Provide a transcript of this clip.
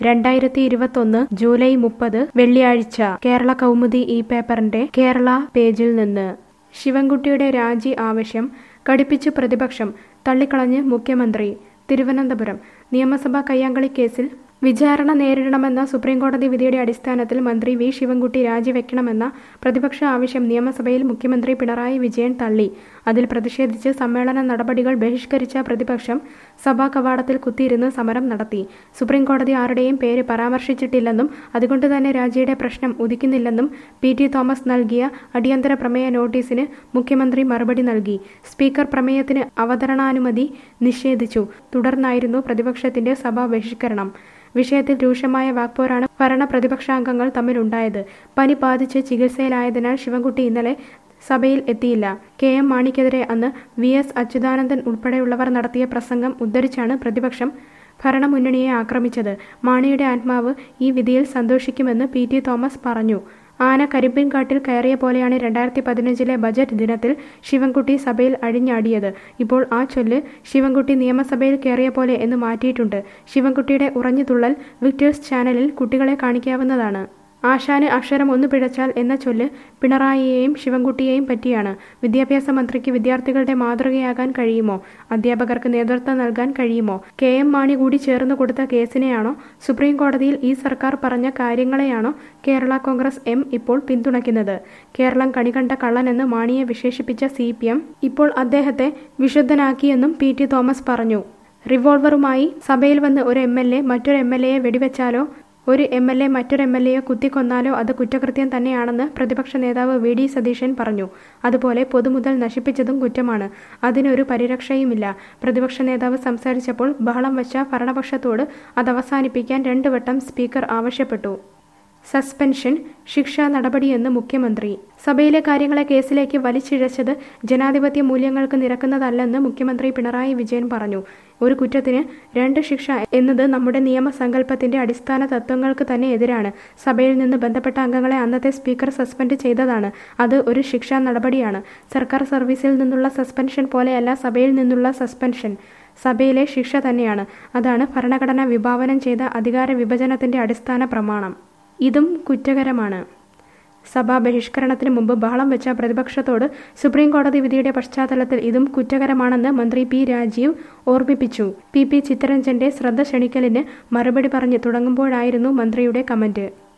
2021 July 30 വെള്ളിയാഴ്ച കേരള കൗമുദി ഈ പേപ്പറിന്റെ കേരള പേജിൽ നിന്ന് ശിവൻകുട്ടിയുടെ രാജി ആവശ്യം കടുപ്പിച്ച് പ്രതിപക്ഷം തള്ളിക്കളഞ്ഞ് മുഖ്യമന്ത്രി. തിരുവനന്തപുരം നിയമസഭാ കയ്യാങ്കളി കേസിൽ വിചാരണ നേരിടണമെന്ന സുപ്രീംകോടതി വിധിയുടെ അടിസ്ഥാനത്തിൽ മന്ത്രി വി ശിവൻകുട്ടി രാജിവെക്കണമെന്ന പ്രതിപക്ഷ ആവശ്യം നിയമസഭയിൽ മുഖ്യമന്ത്രി പിണറായി വിജയൻ തള്ളി. അതിൽ പ്രതിഷേധിച്ച് സമ്മേളന നടപടികൾ ബഹിഷ്കരിച്ച പ്രതിപക്ഷം സഭാ കവാടത്തിൽ കുത്തിയിരുന്ന് സമരം നടത്തി. സുപ്രീംകോടതി ആരുടെയും പേര് പരാമർശിച്ചിട്ടില്ലെന്നും അതുകൊണ്ടുതന്നെ രാജിയുടെ പ്രശ്നം ഉദിക്കുന്നില്ലെന്നും പി.ടി. തോമസ് നൽകിയ അടിയന്തര പ്രമേയ നോട്ടീസിന് മുഖ്യമന്ത്രി മറുപടി നൽകി. സ്പീക്കർ പ്രമേയത്തിന് അവതരണാനുമതി നിഷേധിച്ചു. തുടർന്നായിരുന്നു പ്രതിപക്ഷത്തിന്റെ സഭാ ബഹിഷ്കരണം. വിഷയത്തിൽ രൂക്ഷമായ വാക്പോരാണ് ഭരണ പ്രതിപക്ഷാംഗങ്ങൾ തമ്മിലുണ്ടായത്. പനി ബാധിച്ച് ചികിത്സയിലായതിനാൽ ശിവൻകുട്ടി ഇന്നലെ സഭയിൽ എത്തിയില്ല. കെ.എം. മാണിക്കെതിരെ അന്ന് വി.എസ്. അച്യുതാനന്ദൻ ഉൾപ്പെടെയുള്ളവർ നടത്തിയ പ്രസംഗം ഉദ്ധരിച്ചാണ് പ്രതിപക്ഷം ഭരണമുന്നണിയെ ആക്രമിച്ചത്. മാണിയുടെ ആത്മാവ് ഈ വിധിയിൽ സന്തോഷിക്കുമെന്ന് പി.ടി. തോമസ് പറഞ്ഞു. ആന കരിമ്പിൻകാട്ടിൽ കയറിയ പോലെയാണ് 2015 ബജറ്റ് ദിനത്തിൽ ശിവൻകുട്ടി സഭയിൽ അഴിഞ്ഞാടിയത്. ഇപ്പോൾ ആ ചൊല്ല് ശിവൻകുട്ടി നിയമസഭയിൽ കയറിയ പോലെ എന്ന് മാറ്റിയിട്ടുണ്ട്. ശിവൻകുട്ടിയുടെ ഉറഞ്ഞുതുള്ളൽ വിക്ടേഴ്സ് ചാനലിൽ കുട്ടികളെ കാണിക്കാവുന്നതാണ്. ആശാന് അക്ഷരം ഒന്ന് പിഴച്ചാൽ എന്ന ചൊല്ല് പിണറായിയെയും ശിവൻകുട്ടിയെയും പറ്റിയാണ്. വിദ്യാഭ്യാസ മന്ത്രിക്ക് വിദ്യാർത്ഥികളുടെ മാതൃകയാകാൻ കഴിയുമോ? അധ്യാപകർക്ക് നേതൃത്വം നൽകാൻ കഴിയുമോ? കെ.എം. മാണി കൂടി ചേർന്ന് കൊടുത്ത കേസിനെയാണോ? സുപ്രീം കോടതിയിൽ ഈ സർക്കാർ പറഞ്ഞ കാര്യങ്ങളെയാണോ കേരള കോൺഗ്രസ് എം ഇപ്പോൾ പിന്തുണയ്ക്കുന്നത്? കേരളം കണികണ്ട കള്ളനെന്ന് മാണിയെ വിശേഷിപ്പിച്ച CPM ഇപ്പോൾ അദ്ദേഹത്തെ വിശുദ്ധനാക്കിയെന്നും പി.ടി. തോമസ് പറഞ്ഞു. റിവോൾവറുമായി സഭയിൽ വന്ന് ഒരു MLA മറ്റൊരു MLAയെ വെടിവെച്ചാലോ ഒരു MLA മറ്റൊരു MLAയെ കുത്തിക്കൊന്നാലോ അത് കുറ്റകൃത്യം തന്നെയാണെന്ന് പ്രതിപക്ഷ നേതാവ് വി.ഡി. സതീശൻ പറഞ്ഞു. അതുപോലെ പൊതുമുതൽ നശിപ്പിച്ചതും കുറ്റമാണ്. അതിനൊരു പരിരക്ഷയുമില്ല. പ്രതിപക്ഷ നേതാവ് സംസാരിച്ചപ്പോൾ ബഹളം വച്ച ഭരണപക്ഷത്തോട് അതവസാനിപ്പിക്കാൻ 2 വട്ടം സ്പീക്കർ ആവശ്യപ്പെട്ടു. സസ്പെൻഷൻ ശിക്ഷാ നടപടിയെന്ന് മുഖ്യമന്ത്രി. സഭയിലെ കാര്യങ്ങളെ കേസിലേക്ക് വലിച്ചിഴച്ചത് ജനാധിപത്യ മൂല്യങ്ങൾക്ക് നിരക്കുന്നതല്ലെന്ന് മുഖ്യമന്ത്രി പിണറായി വിജയൻ പറഞ്ഞു. ഒരു കുറ്റത്തിന് 2 ശിക്ഷ എന്നത് നമ്മുടെ നിയമസങ്കല്പത്തിന്റെ അടിസ്ഥാന തത്വങ്ങൾക്ക് തന്നെ എതിരാണ്. സഭയിൽ നിന്ന് ബന്ധപ്പെട്ട അംഗങ്ങളെ അന്നത്തെ സ്പീക്കർ സസ്പെൻഡ് ചെയ്തതാണ്. അത് ഒരു ശിക്ഷാ നടപടിയാണ്. സർക്കാർ സർവീസിൽ നിന്നുള്ള സസ്പെൻഷൻ പോലെയല്ല സഭയിൽ നിന്നുള്ള സസ്പെൻഷൻ. സഭയിലെ ശിക്ഷ തന്നെയാണ്. അതാണ് ഭരണഘടന വിഭാവനം ചെയ്ത അധികാര വിഭജനത്തിന്റെ അടിസ്ഥാന പ്രമാണം. ഇതും കുറ്റകരമാണ്. സഭാ ബഹിഷ്കരണത്തിന് മുമ്പ് ബഹളം വെച്ച പ്രതിപക്ഷത്തോട് സുപ്രീം കോടതി വിധിയുടെ പശ്ചാത്തലത്തിൽ ഇതും കുറ്റകരമാണെന്ന് മന്ത്രി പി. രാജീവ് ഓർമ്മിപ്പിച്ചു. പി. ചിത്തരഞ്ജന്റെ ശ്രദ്ധ ക്ഷണിക്കലിന് മറുപടി പറഞ്ഞ് തുടങ്ങുമ്പോഴായിരുന്നു മന്ത്രിയുടെ കമന്റ്.